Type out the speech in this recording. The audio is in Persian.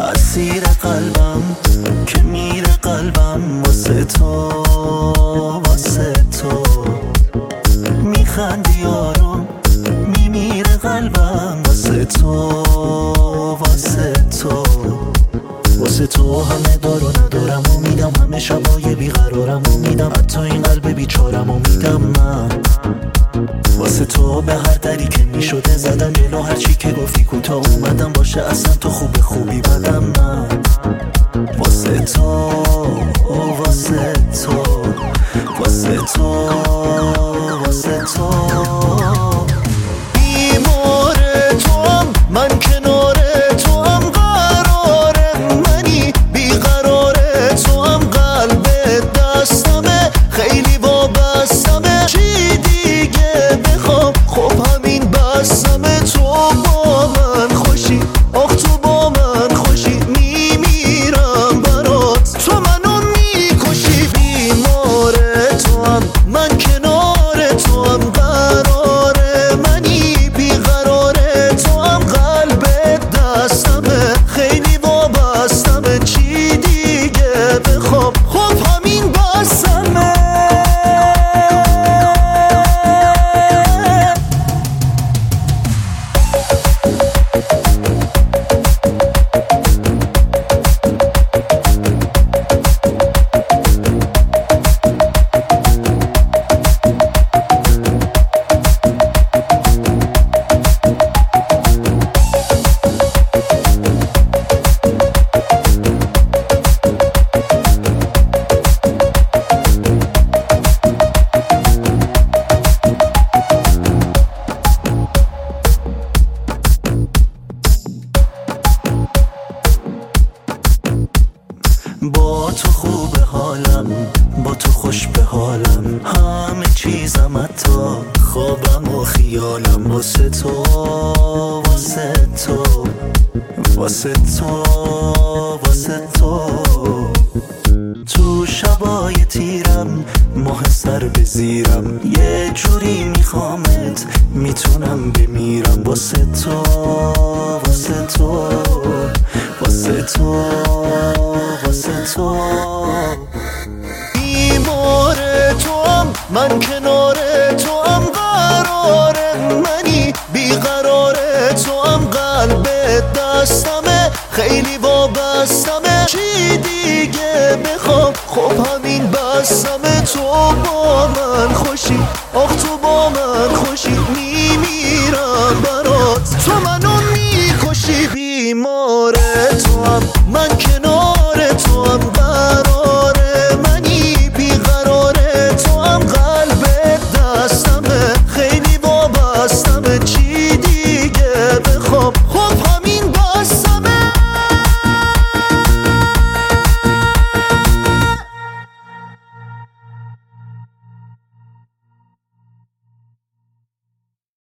اسیر قلبم که میره قلبم واسه تو، واسه تو میخندی آروم میمیره قلبم واسه تو، واسه تو واسه تو همه دار و ندارم و میدم، همه شبای بیقرارم و میدم، حتی این قلب بیچارم و میدم من واسه تو. به هر دری که میشده زدم جلو، هر چی که گفتی کوتاه اومدم، باشه اصلا تو خوب خوبی بدم من واسه تو، واسه تو واسه تو واسه تو. بیمار توام من، کنار توام قرار منی، بیقرار توام قلب دستمه، خیلی وابستمه، چی دیگه بخوام؟ خب همین بستمه. تو با من خوشی، آخ تو با من خوشی، میمیرم برات، تو منو میکشی. بیمار توام من، کنار توام قرار منی، بیقرار توام قلب دستمه، خیلی وابستمه، چی دیگه بخوام؟ خب همین بستمه. با تو خوب حالم، با تو خوش به حالم، همه چیزم حتی خوابم و خیالم واسه تو، واسه تو واسه تو واسه تو. تو شبای تیرم ماه سر به زیرم، یه جوری میخوامت میتونم بمیرم واسه تو، واسه تو واسه تو واسه تو. بیمار توام من، کنار توام قرار منی، بیقرار توام قلب دستمه، خیلی وابستمه، چی دیگه بخوام؟ خب همین بستمه. تو با من خوشی، آخ تو با من خوشی،